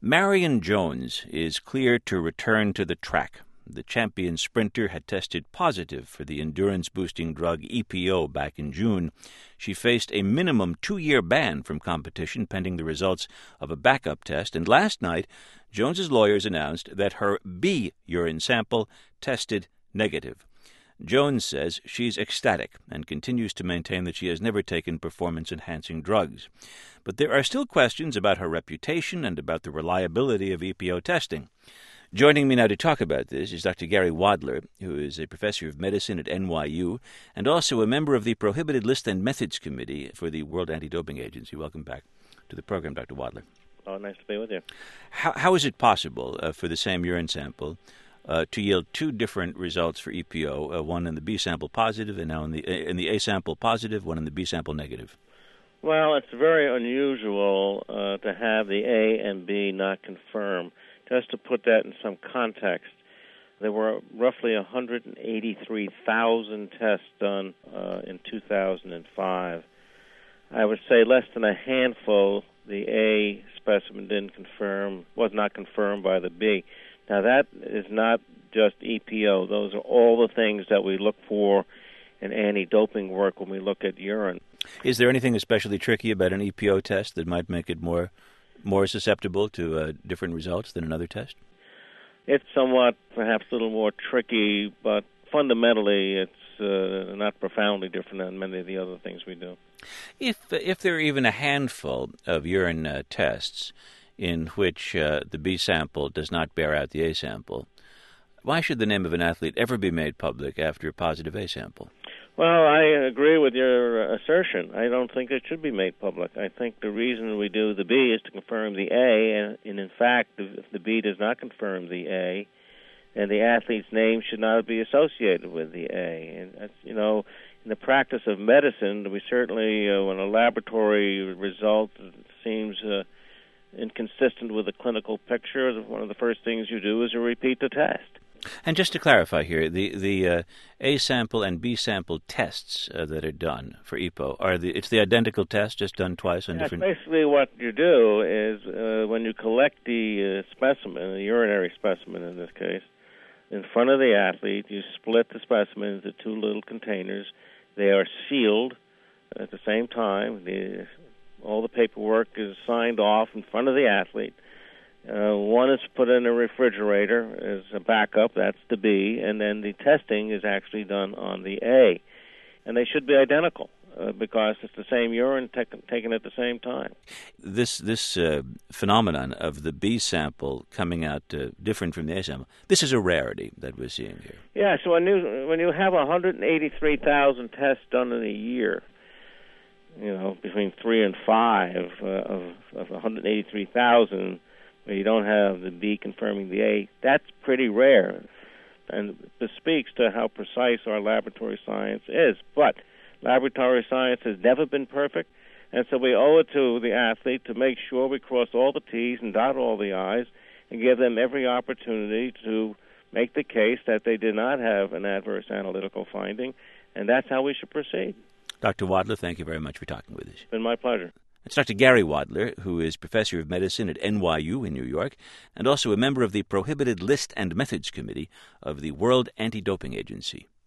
Marion Jones is clear to return to the track. The champion sprinter had tested positive for the endurance-boosting drug EPO back in June. She faced a minimum 2-year ban from competition pending the results of a backup test, and last night, Jones's lawyers announced that her B urine sample tested negative. Jones says she's ecstatic and continues to maintain that she has never taken performance-enhancing drugs. But there are still questions about her reputation and about the reliability of EPO testing. Joining me now to talk about this is Dr. Gary Wadler, who is a professor of medicine at NYU and also a member of the Prohibited List and Methods Committee for the World Anti-Doping Agency. Welcome back to the program, Dr. Wadler. Oh, nice to be with you. How is it possible for the same urine sample to yield two different results for EPO, one in the B sample positive and now in the A sample positive, one in the B sample negative? Well, it's very unusual to have the A and B not confirm. Just to put that in some context, there were roughly 183,000 tests done in 2005. I would say less than a handful, the A specimen was not confirmed by the B. Now, that is not just EPO. Those are all the things that we look for in anti-doping work when we look at urine. Is there anything especially tricky about an EPO test that might make it more susceptible to different results than another test? It's somewhat, perhaps a little more tricky, but fundamentally it's not profoundly different than many of the other things we do. If there are even a handful of urine tests in which the B sample does not bear out the A sample, why should the name of an athlete ever be made public after a positive A sample? Well, I agree with your assertion. I don't think it should be made public. I think the reason we do the B is to confirm the A, and in fact, if the B does not confirm the A, then the athlete's name should not be associated with the A. And that's, in the practice of medicine, we certainly, when a laboratory result seems inconsistent with the clinical picture, one of the first things you do is you repeat the test. And just to clarify here, the A sample and B sample tests that are done for EPO it's the identical test, just done twice on different. Basically, what you do is when you collect the specimen, the urinary specimen in this case, in front of the athlete, you split the specimen into two little containers. They are sealed at the same time. All the paperwork is signed off in front of the athlete. One is put in a refrigerator as a backup, that's the B, and then the testing is actually done on the A. And they should be identical because it's the same urine taken at the same time. This phenomenon of the B sample coming out different from the A sample, this is a rarity that we're seeing here. Yeah, so when you have 183,000 tests done in a year, between 3 and 5 of 183,000, where you don't have the B confirming the A, that's pretty rare. And this speaks to how precise our laboratory science is. But laboratory science has never been perfect, and so we owe it to the athlete to make sure we cross all the T's and dot all the I's and give them every opportunity to make the case that they did not have an adverse analytical finding, and that's how we should proceed. Dr. Wadler, thank you very much for talking with us. It's been my pleasure. It's Dr. Gary Wadler, who is professor of medicine at NYU in New York and also a member of the Prohibited List and Methods Committee of the World Anti-Doping Agency.